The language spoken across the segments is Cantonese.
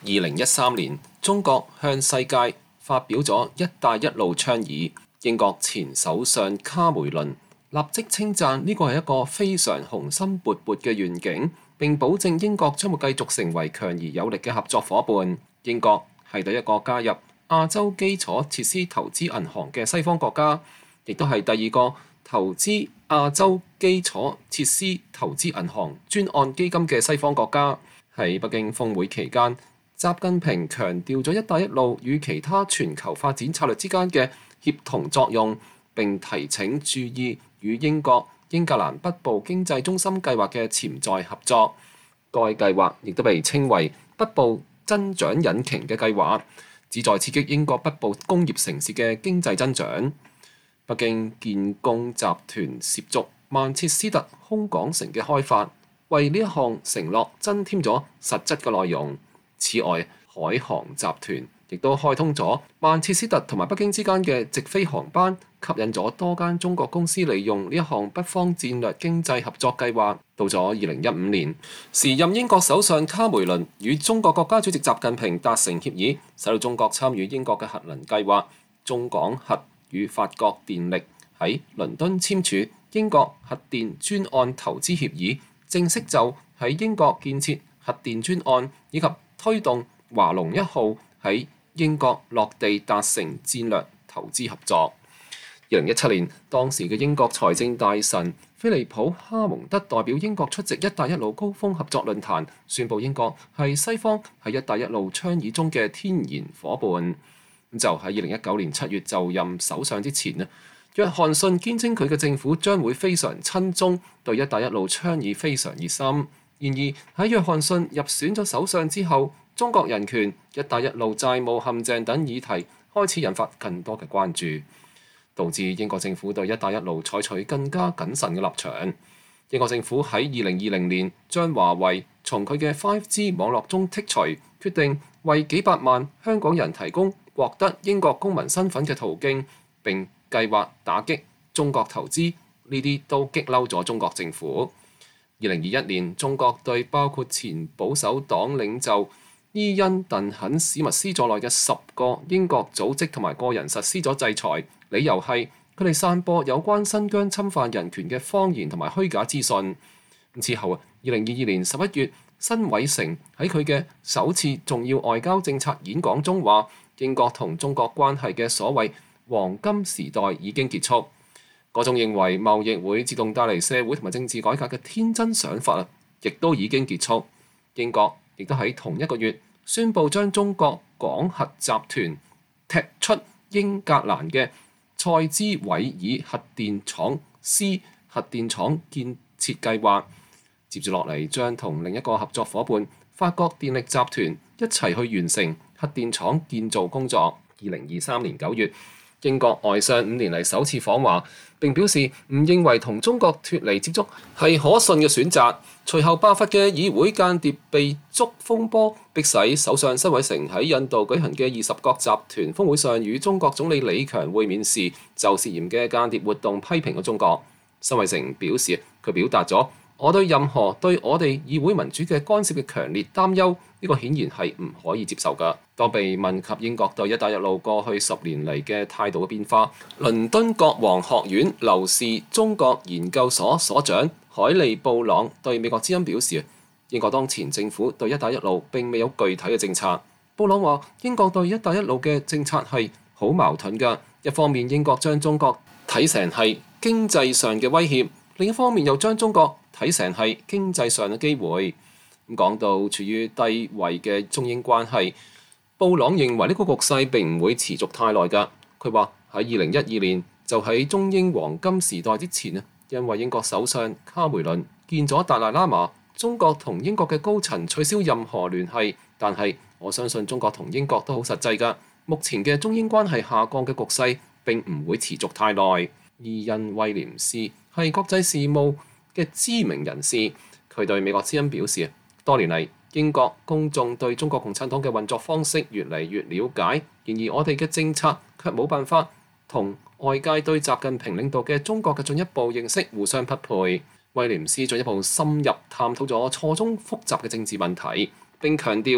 2013年，中國向世界發表咗「一帶一路」倡議。英國前首相卡梅倫立即稱讚呢個係一個非常雄心勃勃嘅願景，並保證英國將會繼續成為強而有力嘅合作伙伴。英國係第一個加入亞洲基礎設施投資銀行嘅西方國家，亦都係第二個投資亞洲基礎設施投資銀行專案基金嘅西方國家。喺北京峰會期間，習近平強調咗「一帶一路」與其他全球發展策略之間嘅協同作用，並提請注意與英國英格蘭北部經濟中心計劃嘅潛在合作。該計劃亦都被稱為北部增長引擎嘅計劃，旨在刺激英國北部工業城市嘅經濟增長。北京建工集團涉足曼徹斯特空港城嘅開發，為呢一項承諾增添咗實質嘅內容。此外，海航集團亦都開通咗曼徹斯特同埋北京之間嘅直飛航班，吸引咗多間中國公司利用呢一項北方戰略經濟合作計劃。到咗2015年，時任英國首相卡梅倫與中國國家主席習近平達成協議，使到中國參與英國嘅核能計劃。中港核與法國電力喺倫敦簽署英國核電專案投資協議，正式就喺英國建設核電專案以及推動華龍1號喺英國落地達成戰略投資合作。2017年，當時嘅英國財政大臣菲利普·哈蒙德代表英國出席「一帶一路」高峰合作論壇，宣布英國係西方喺「一帶一路」倡議中嘅天然夥伴。就喺2019年7月就任首相之前，約翰遜堅稱佢嘅政府將會非常親中，對「一帶一路」倡議非常熱心。然而喺約翰遜入選咗首相之後，中國人權、一帶一路債務陷阱等議題開始引發更多嘅關注，導致英國政府對一帶一路採取更加謹慎嘅立場。英國政府喺2020年將華為從佢嘅 5G 網絡中剔除，決定為幾百萬香港人提供獲得英國公民身份嘅途徑，並計劃打擊中國投資，呢啲都激嬲咗中國政府。2021年，中國對包括前保守黨領袖伊恩·鄧肯史密斯在內嘅10個英國組織同埋個人實施咗制裁，理由係佢哋散播有關新疆侵犯人權嘅謊言同埋虛假資訊。之後2022年11月，辛偉誠喺佢嘅首次重要外交政策演講中話，英國同中國關係嘅所謂黃金時代已經結束。嗰種認為貿易會自動帶嚟社會同埋政治改革嘅天真想法亦都已經結束。英國亦都喺同一個月宣布將中國廣核集團踢出英格蘭嘅塞茲韋爾核電廠 C 核電廠建設計劃。接住落嚟將同另一個合作伙伴法國電力集團一齊去完成核電廠建造工作。2023年9月，英國外相5年嚟首次訪華，並表示唔認為同中國脫離接觸係可信嘅選擇。隨後爆發嘅議會間諜被捉風波，迫使首相辛偉誠喺印度舉行嘅20國集團峰會上與中國總理李強會面時，就涉嫌嘅間諜活動批評咗中國。辛偉誠表示，佢表達咗我對任何對我哋議會民主嘅干涉嘅強烈擔憂，呢個顯然係唔可以接受㗎。當被問及英國對一帶一路過去10年嚟嘅態度嘅變化，倫敦國王學院劉氏中國研究所所長海利布朗對美國之音表示，英國當前政府對一帶一路並未有具體嘅政策。布朗話，英國對一帶一路嘅政策係好矛盾㗎，一方面英國將中國睇成係經濟上嘅威脅，另一方面又將中國睇成係經濟上嘅機會。講到處於低位嘅中英關係，布朗認為呢個局勢並唔會持續太耐㗎。佢話喺2012年就喺中英黃金時代之前，因為英國首相卡梅倫見咗達賴喇嘛，中國同英國嘅高層取消任何聯繫。但係我相信中國同英國都好實際㗎。目前嘅中英關係下降嘅局勢並唔會持續太耐。伊恩威廉斯係國際事務嘅知名人士，佢對美國之音表示，多年嚟英國公眾對中國共產黨嘅運作方式越嚟越了解，然而我哋嘅政策卻冇辦法同外界對習近平領導嘅中國嘅進一步認識互相匹配。威廉斯進一步深入探討咗錯綜複雜嘅政治問題，並強調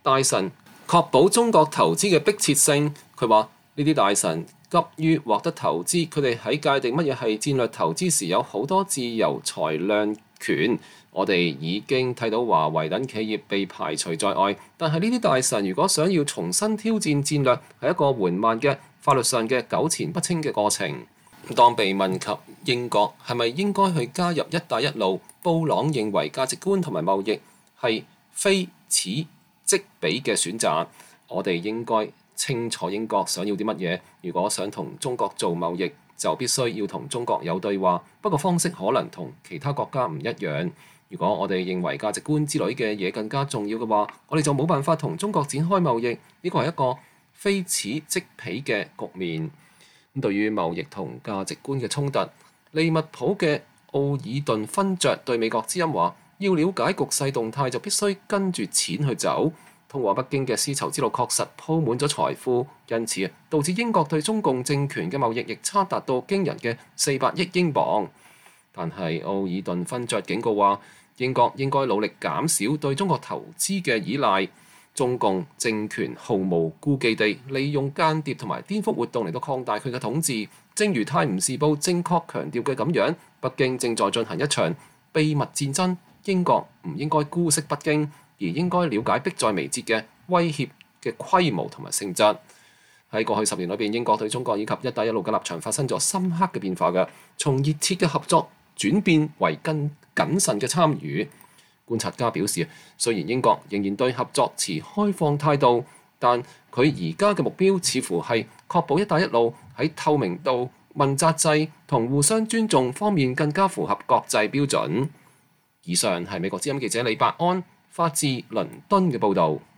大臣確保中國投資嘅迫切性。佢話呢啲大臣急於獲得投資，佢哋喺界定乜嘢係戰略投資時有好多自由裁量權。我哋已經睇到華為等企業被排除在外，但係呢啲大臣如果想要重新挑戰戰略，係一個緩慢嘅法律上嘅糾纏不清嘅過程。當被問及英國係咪應該去加入一帶一路，布朗認為價值觀同埋貿易係非此即彼嘅選擇。我哋應該清楚英國想要啲乜嘢。如果想同中國做貿易，就必須要同中國有對話，不過方式可能同其他國家唔一樣。如果我哋認為價值觀之類嘅嘢更加重要嘅話，我哋就冇辦法同中國展開貿易。呢個係一個非此即彼嘅局面。咁對於貿易同價值觀嘅衝突，利物浦嘅奧爾頓勳爵對美國之音話：要了解局勢動態，就必須跟住錢去走。通往北京嘅絲綢之路確實鋪滿咗財富，因此導致英國對中共政權嘅貿易逆差達到驚人嘅400億英鎊。但係奧爾頓勳爵警告話，英國應該努力減少對中國投資嘅依賴。中共政權毫無顧忌地利用間諜同埋顛覆活動嚟到擴大佢嘅統治。正如《泰晤士報》正確強調嘅咁樣，北京正在進行一場秘密戰爭。英國唔應該姑息北京，而應該了解迫在眉睫嘅威脅嘅規模同埋性質。喺過去10年裏邊，英國對中國以及一帶一路嘅立場發生咗深刻嘅變化嘅，從熱切嘅合作轉變為更謹慎嘅參與。觀察家表示，雖然英國仍然對合作持開放態度，但佢而家嘅目標似乎係確保一帶一路喺透明度、問責制同互相尊重方面更加符合國際標準。以上係美國之音記者李伯安發自倫敦嘅報導。